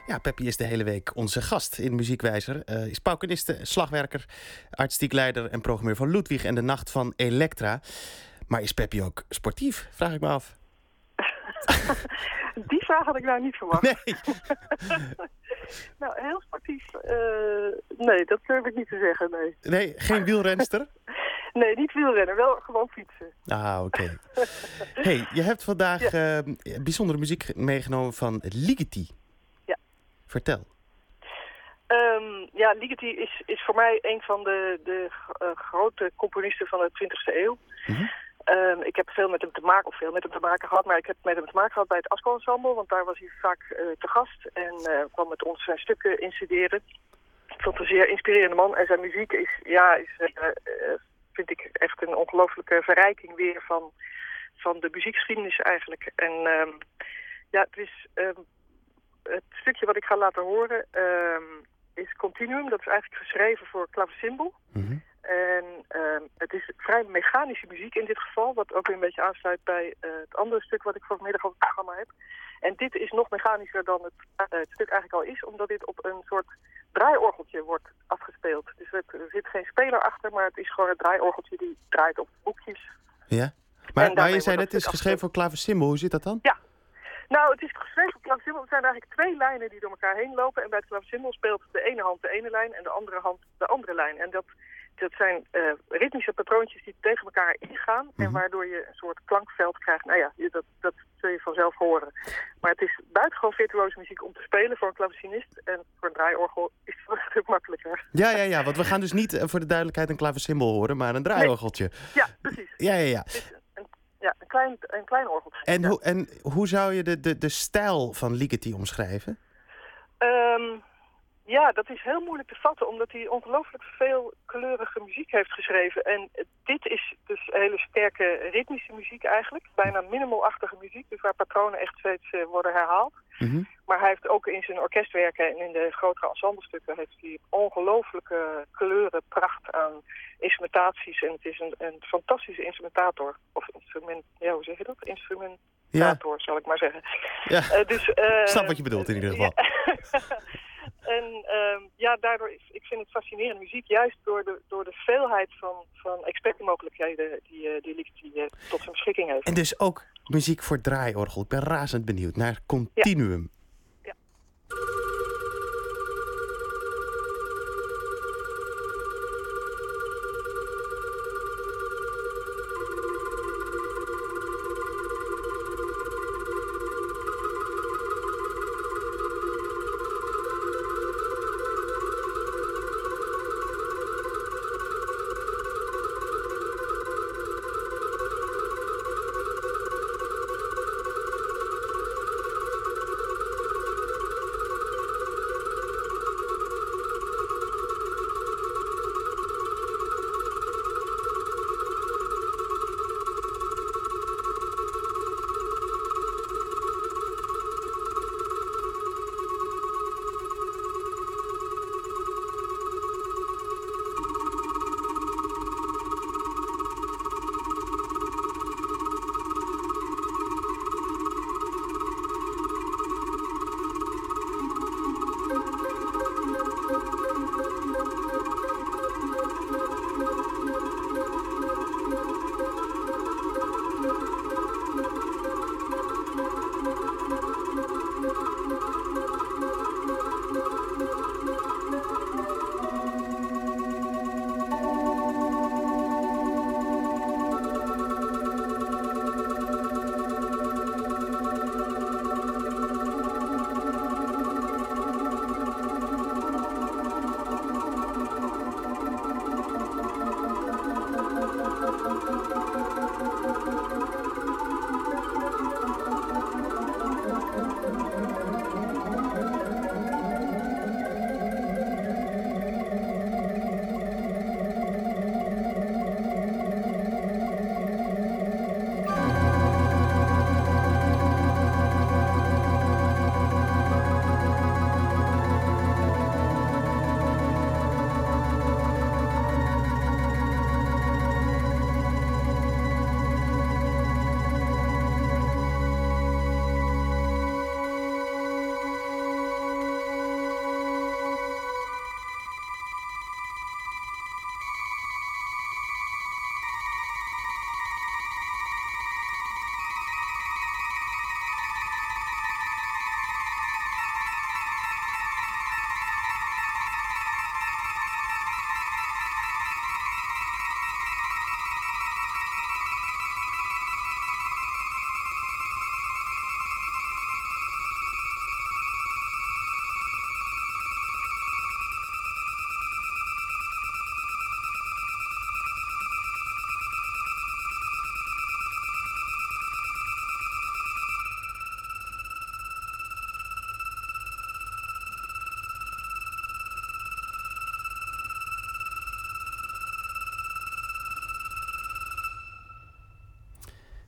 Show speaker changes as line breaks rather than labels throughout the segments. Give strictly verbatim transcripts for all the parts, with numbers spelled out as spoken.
Ja, Peppy is de hele week onze gast in Muziekwijzer. Uh, is paukeniste, slagwerker, artistiek leider en programmeur van Ludwig en de Nacht van Elektra. Maar is Peppy ook sportief, vraag ik me af.
Die vraag had ik nou niet verwacht.
Nee.
Nou, heel sportief. Uh, nee, dat durf ik niet te zeggen, nee.
Nee, geen wielrenster?
Nee, niet wielrennen, wel gewoon fietsen.
Ah, oké. Okay. Hey, je hebt vandaag ja. uh, bijzondere muziek meegenomen van Ligeti.
Ja.
Vertel.
Um, ja, Ligeti is, is voor mij een van de, de uh, grote componisten van de twintigste eeuw. Mm-hmm. Um, ik heb veel met hem te maken, of veel met hem te maken gehad, maar ik heb met hem te maken gehad bij het Asko Ensemble, want daar was hij vaak uh, te gast en uh, kwam met ons zijn stukken instuderen. Ik vond het een zeer inspirerende man en zijn muziek is, ja, is, uh, uh, vind ik echt een ongelooflijke verrijking weer van, van de muziekgeschiedenis eigenlijk. En um, ja, het is um, het stukje wat ik ga laten horen um, is Continuum. Dat is eigenlijk geschreven voor klavecimbal. Mm-hmm. En uh, het is vrij mechanische muziek in dit geval, wat ook weer een beetje aansluit bij uh, het andere stuk wat ik vanmiddag op het programma heb. En dit is nog mechanischer dan het, uh, het stuk eigenlijk al is, omdat dit op een soort draaiorgeltje wordt afgespeeld. Dus het, er zit geen speler achter, maar het is gewoon het draaiorgeltje die draait op boekjes.
Ja, maar, maar je zei net, het is geschreven voor klavecimbal. Hoe zit dat dan?
Ja. Nou, het is geschreven voor klavecimbal. Er zijn eigenlijk twee lijnen die door elkaar heen lopen. En bij het klavecimbal speelt de ene hand de ene lijn en de andere hand de andere lijn. En dat... Dat zijn uh, ritmische patroontjes die tegen elkaar ingaan. Mm-hmm. En waardoor je een soort klankveld krijgt. Nou ja, dat, dat zul je vanzelf horen. Maar het is buitengewoon virtuoze muziek om te spelen voor een klavecinist. En voor een draaiorgel is het een stuk makkelijker.
Ja, ja, ja. Want we gaan dus niet uh, voor de duidelijkheid een klavecimbal horen, maar een draaiorgeltje.
Nee. Ja, precies.
Ja, ja, ja.
Dus een, ja, een klein, een klein orgeltje.
En,
ja.
ho- en hoe zou je de, de, de stijl van Ligeti omschrijven?
Um, Ja, dat is heel moeilijk te vatten, omdat hij ongelooflijk veel kleurige muziek heeft geschreven. En dit is dus hele sterke ritmische muziek eigenlijk. Bijna minimalachtige muziek, dus waar patronen echt steeds uh, worden herhaald. Mm-hmm. Maar hij heeft ook in zijn orkestwerken en in de grotere ensemblestukken heeft hij ongelooflijke kleuren, pracht aan instrumentaties. En het is een, een fantastische instrumentator. Of instrument, ja, hoe zeg je dat? Instrumentator, ja. Zal ik maar zeggen.
Ja,
uh, dus, uh,
snap wat je bedoelt in ieder geval.
Ja. En uh, ja, daardoor, ik vind het fascinerende muziek, juist door de, door de veelheid van, van expertmogelijkheden die, uh, die Ligeti uh, tot zijn beschikking heeft.
En dus ook muziek voor draaiorgel. Ik ben razend benieuwd naar Continuum.
Ja. Ja.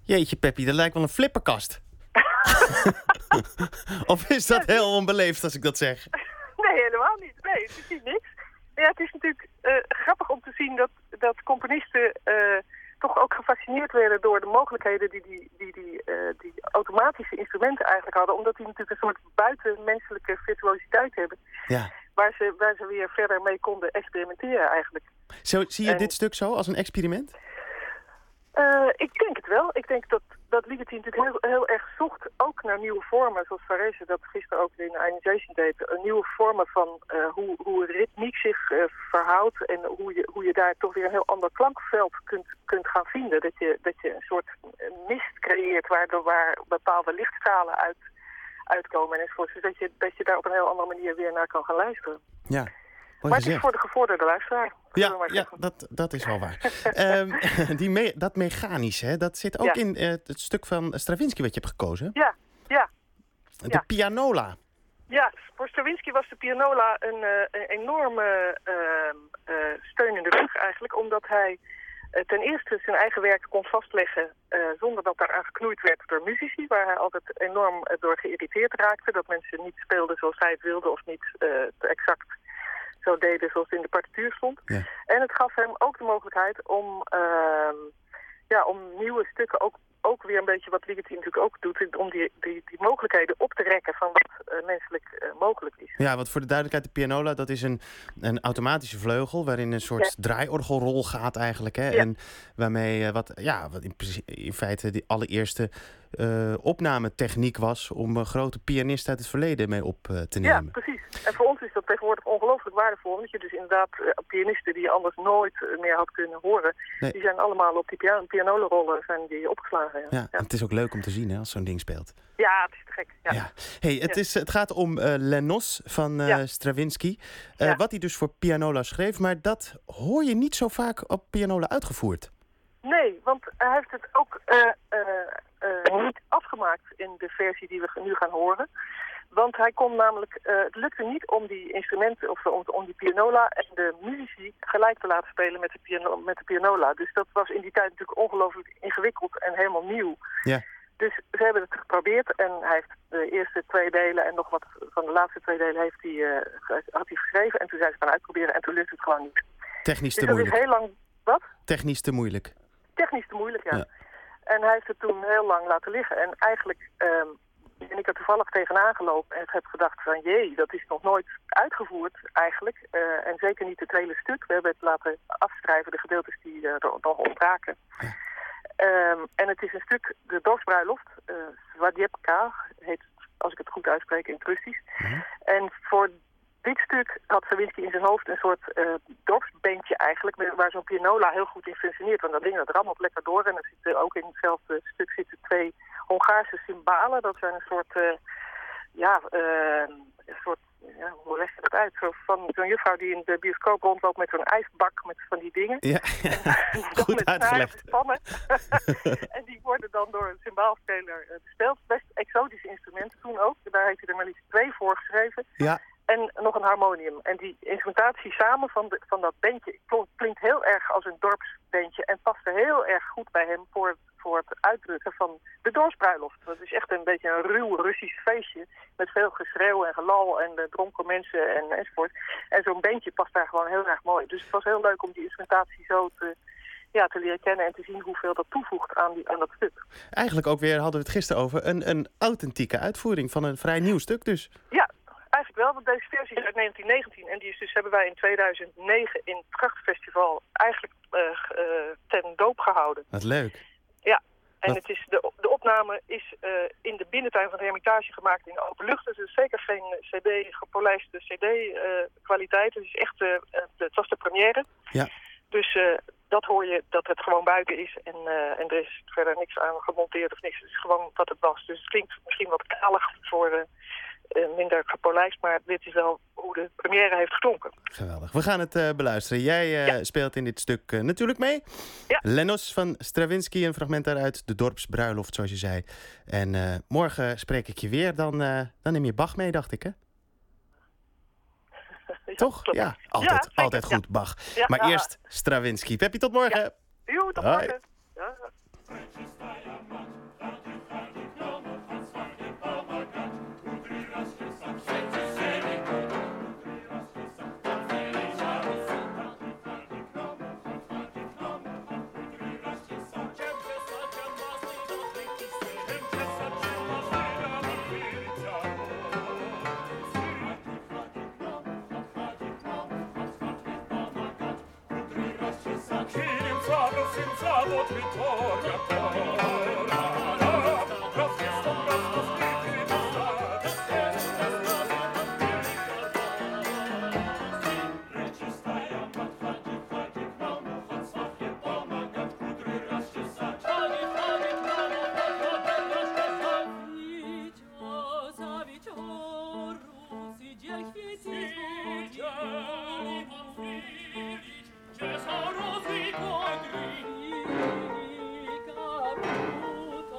Jeetje, Peppy, dat lijkt wel een flipperkast. Of is dat heel onbeleefd als ik dat zeg?
Nee, helemaal niet. Nee, het is niet niks. Ja, het is natuurlijk uh, grappig om te zien dat, dat componisten uh, toch ook gefascineerd werden door de mogelijkheden die die, die, die, uh, die automatische instrumenten eigenlijk hadden. Omdat die natuurlijk een soort buitenmenselijke virtuositeit hebben.
Ja.
Waar ze, waar ze weer verder mee konden experimenteren eigenlijk.
Zo, zie je
en,
dit stuk zo als een experiment?
Uh, ik denk het wel. Ik denk dat, dat Ligeti natuurlijk heel, heel erg zocht ook naar nieuwe vormen. Zoals Varese dat gisteren ook in Ionization deed. Een nieuwe vormen van uh, hoe, hoe ritmiek zich uh, verhoudt. En hoe je, hoe je daar toch weer een heel ander klankveld kunt, kunt gaan vinden. Dat je, dat je een soort mist creëert waardoor waar bepaalde lichtstralen uit, uitkomen enzovoort. Dus dat je, dat je daar op een heel andere manier weer naar kan gaan luisteren.
Ja.
Maar het is voor de gevorderde luisteraar.
Ja, ja dat, dat is wel waar. um, die me, dat mechanisch, hè, dat zit ook ja. in uh, het stuk van Stravinsky wat je hebt gekozen.
Ja, ja.
De
ja.
pianola.
Ja, voor Stravinsky was de pianola een, uh, een enorme uh, uh, steun in de rug eigenlijk. Omdat hij uh, ten eerste zijn eigen werk kon vastleggen uh, zonder dat daar aan geknoeid werd door muzici. Waar hij altijd enorm uh, door geïrriteerd raakte. Dat mensen niet speelden zoals hij het wilde of niet uh, exact zo deden zoals het in de partituur stond. Ja. En het gaf hem ook de mogelijkheid om, uh, ja, om nieuwe stukken, ook, ook weer een beetje wat Ligeti natuurlijk ook doet, om die, die, die mogelijkheden op te rekken van wat uh, menselijk uh, mogelijk is.
Ja, want voor de duidelijkheid, de pianola, dat is een, een automatische vleugel waarin een soort ja. draaiorgelrol gaat eigenlijk. Hè? Ja. En waarmee uh, wat, ja, wat in, in feite die allereerste uh, opnametechniek was om een grote pianist uit het verleden mee op uh, te nemen.
Ja, precies. En voor ons is dat tegenwoordig ongelooflijk waardevol. Omdat je dus inderdaad uh, pianisten die je anders nooit uh, meer had kunnen horen, nee. die zijn allemaal op die pian- pianolarollen zijn die opgeslagen. Ja.
Ja, ja. Het is ook leuk om te zien hè, als zo'n ding speelt.
Ja, het is te gek. Ja.
Ja. Hey, het,
ja.
is, het gaat om uh, Les Noces van uh, ja. Stravinsky. Uh, ja. Wat hij dus voor pianola schreef. Maar dat hoor je niet zo vaak op pianola uitgevoerd.
Nee, want hij heeft het ook uh, uh, uh, niet afgemaakt in de versie die we nu gaan horen. Want hij kon namelijk, uh, het lukte niet om die instrumenten, of om, om die pianola en de muzici gelijk te laten spelen met de, piano, met de pianola. Dus dat was in die tijd natuurlijk ongelooflijk ingewikkeld en helemaal nieuw.
Ja.
Dus ze hebben het geprobeerd en hij heeft de eerste twee delen en nog wat van de laatste twee delen heeft hij, uh, had hij geschreven. En toen zijn ze gaan uitproberen en toen lukte het gewoon niet.
Technisch te
dus dat
moeilijk.
Is heel lang, wat?
Technisch te moeilijk.
Technisch te moeilijk, ja.
ja.
En hij heeft het toen heel lang laten liggen. En eigenlijk um, ben ik er toevallig tegenaan gelopen en heb gedacht van jee, dat is nog nooit uitgevoerd eigenlijk. Uh, en zeker niet het hele stuk. We hebben het laten afschrijven, de gedeeltes die uh, er nog ontbraken. Ja. Um, en het is een stuk, de dorpsbruiloft, uh, Swadjepka, heet het, als ik het goed uitspreek in het Russisch. Mm-hmm. En voor dit stuk had Stravinsky in zijn hoofd een soort uh, dorpsbandje eigenlijk, waar zo'n pianola heel goed in functioneert. Want dat ding dat rammelt lekker door en er zitten ook in hetzelfde stuk zitten twee Hongaarse cymbalen. Dat zijn een soort, uh, ja, uh, een soort, ja, hoe leg je dat uit? Zo van zo'n juffrouw die in de bioscoop rondloopt met zo'n ijsbak met van die dingen.
Ja, goed uitgelegd.
En die worden dan door een cymbaalspeler uh, bespeeld. Best exotische instrumenten toen ook. Daar heeft hij er maar liefst twee voor geschreven.
Ja.
En nog een harmonium. En die instrumentatie samen van, de, van dat bandje klinkt heel erg als een dorpsbandje. En past er heel erg goed bij hem voor, voor het uitdrukken van de dorpsbruiloft. Dat is echt een beetje een ruw Russisch feestje. Met veel geschreeuw en gelal en uh, dronken mensen en, enzovoort. En zo'n bandje past daar gewoon heel erg mooi. Dus het was heel leuk om die instrumentatie zo te, ja, te leren kennen. En te zien hoeveel dat toevoegt aan, die, aan dat stuk.
Eigenlijk ook weer, hadden we het gisteren over, een, een authentieke uitvoering van een vrij nieuw stuk dus.
Ja. Eigenlijk wel, want deze versie is uit negentien negentien en die is dus, hebben wij in tweeduizend negen in het Prachtfestival eigenlijk uh, uh, ten doop gehouden.
Wat leuk.
Ja, en
Wat...
het is de, de opname is uh, in de binnentuin van de Hermitage gemaakt in open lucht. Dus het is zeker geen cd, gepolijste cd-kwaliteit. Uh, het is echt, uh, het was de première.
Ja.
Dus uh, dat hoor je, dat het gewoon buiten is en, uh, en er is verder niks aan gemonteerd of niks. Het is gewoon wat het was. Dus het klinkt misschien wat kalig voor... Uh, Uh, minder gepolijst, maar dit is wel hoe de première heeft geklonken.
Geweldig. We gaan het uh, beluisteren. Jij uh, ja. speelt in dit stuk uh, natuurlijk mee.
Ja.
Les Noces van Stravinsky, een fragment daaruit. De dorpsbruiloft, zoals je zei. En uh, morgen spreek ik je weer. Dan, uh, dan neem je Bach mee, dacht ik, hè? Ja, toch? Klopt. Ja, altijd, ja, altijd goed, ja. Bach. Ja, maar ja. Eerst Stravinsky. Peppy, tot morgen.
Ja. Jo, tot morgen. Ja.
Che sa rozwi podri,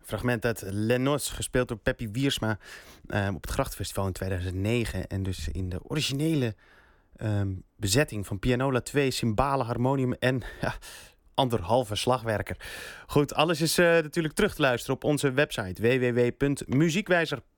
fragment uit Les Noces, gespeeld door Peppy Wiersma um, op het Grachtenfestival in tweeduizend negen. En dus in de originele um, bezetting van pianola twee, cymbalen, harmonium en ja, anderhalve slagwerker. Goed, alles is uh, natuurlijk terug te luisteren op onze website w w w punt muziekwijzer